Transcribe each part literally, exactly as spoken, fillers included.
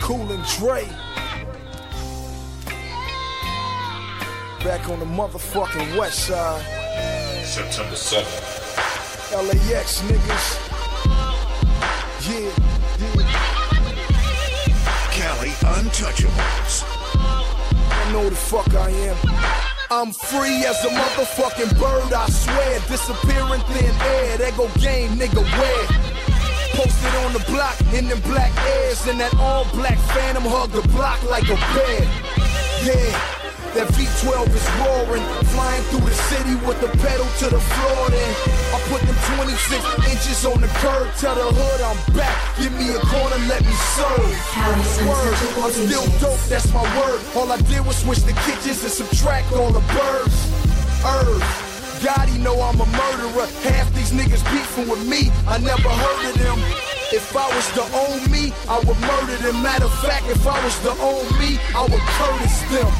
Cool and Dre. Back on the motherfucking west side. September seventh. L A X niggas. Yeah, yeah. Cali Untouchables. I know the fuck I am. I'm free as a motherfucking bird, I swear. Disappearing thin air. There go game, nigga, where? Posted on the block in them black airs. And that all black phantom hug the block like a bear. Yeah. That V twelve is roaring, flying through the city with the pedal to the floor. Then I put them twenty-six inches on the curb. Tell the hood I'm back. Give me a corner, let me serve. Word, I'm still dope, that's my word. All I did was switch the kitchens and subtract all the birds. Earth. God, he know I'm a murderer. Half these niggas beefing with me. I never heard of them. If I was to own me, I would murder them. Matter of fact, if I was to own me, I would curtis them.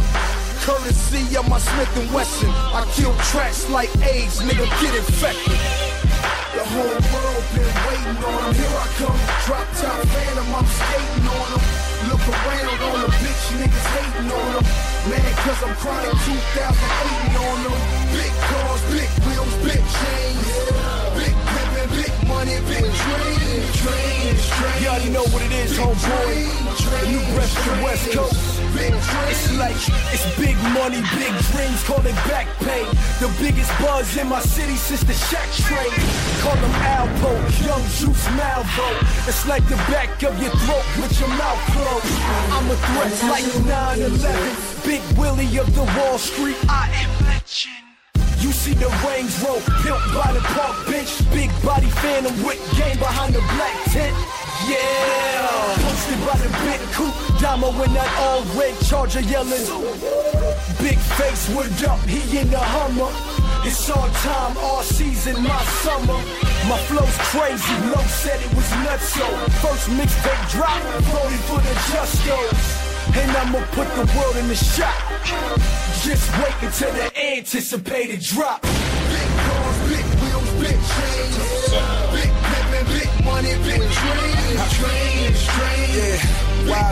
Courtesy of my Smith and Wesson, I kill tracks like AIDS, nigga, get infected. The whole world been waiting on him. Here I come, drop top phantom, I'm skating on him. Look around on the bitch, niggas hating on him. Man, cause I'm chronic two thousand eight on them. Big cars, big wheels, big chains. Big pimpin', big money, big dreams. Dreams, dreams. You already know what it is, homeboy. The new breath to the West Coast. It's like, it's big money, big dreams, call it back pay. The biggest buzz in my city since the Shaq trade. Call them Alpo, Young Juice Malvo. It's like the back of your throat with your mouth closed. I'm a threat like nine eleven. Big Willie of the Wall Street, I am legend. You see the Range Road, built by the park bench. Big body phantom with game behind the black tent. Yeah, posted by the big coupe, Damo in that all red Charger yelling. Big face, what up? He in the Hummer. It's all time, all season, my summer. My flow's crazy, Low said it was nuts. So first mixtape drop, voted for the Justos. And I'ma put the world in the shot. Just wait until the anticipated drop. Big cars, big wheels, big chains. Big pimpin', big money, big dreams. Dreams, dreams. Yeah, Y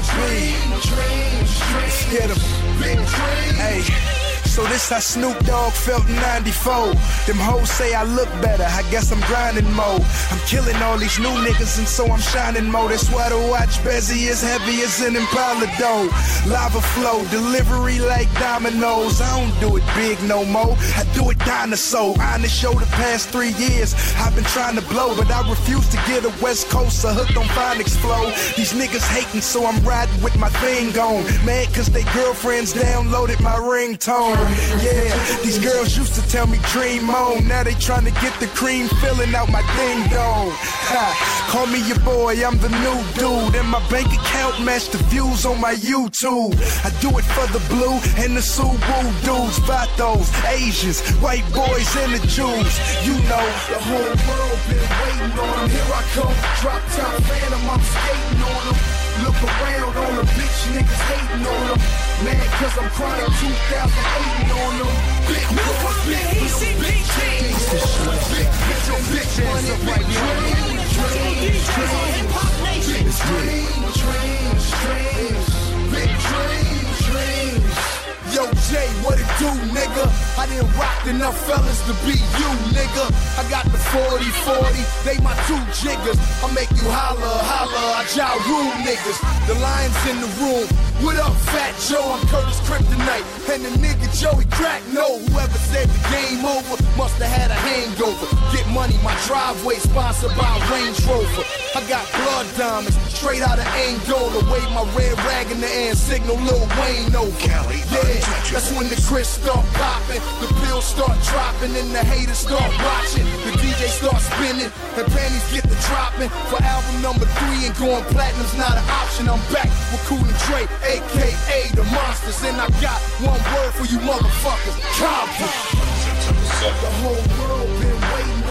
B. Scared of big dreams. Hey. So this how Snoop Dogg felt in ninety-four. Them hoes say I look better, I guess I'm grinding more. I'm killing all these new niggas and so I'm shining more. That's why the watch Bezzy is heavy as an Impala dough. Lava flow, delivery like dominoes. I don't do it big no more, I do it dinosaur. On the show the past three years, I've been trying to blow, but I refuse to get a West Coaster hooked on Phonics flow. These niggas hating, so I'm riding with my thing on. Mad cause they girlfriends downloaded my ringtone. Yeah, these girls used to tell me dream on. Now they trying to get the cream filling out my ding dong. Ha, call me your boy, I'm the new dude. And my bank account match the views on my YouTube. I do it for the blue and the Subaru dudes. Vatos, Asians, white boys and the Jews. You know, the whole world been waiting on him. Here I come, drop top phantom, I'm skating on him. Look around on the bitch, niggas hating on them. Man, cause I'm chronic two thousand eight on them. Big cars, big wheels, big chains. Big bitch, big money, big dreams. Dreams, dreams. Big dreams, dreams, dreams. Big dreams, dreams. Yo, Jay, what it do, nigga? I didn't rock enough fellas to be you, nigga. I got the forty forty, they my two jiggers. I make you holler, holler, I jaw rule niggas. The lion's in the room. What up, Fat Joe? I'm Curtis Kryptonite. And the nigga Joey Crack, no. Whoever said the game over must have had a hangover. Get money, my driveway sponsored by Range Rover. I got blood diamonds straight out of Angola. Wave my red rag in the air and signal Lil Wayne over. Cali, yeah, that's when the Chris start popping, the pills start dropping, and the haters start watching. The D J start spinning, and panties get the dropping. For album number three and going platinum's not an option. I'm back with Cool and Dre, A K A the Monsters, and I got one word for you motherfuckers: Compton. The whole world been waiting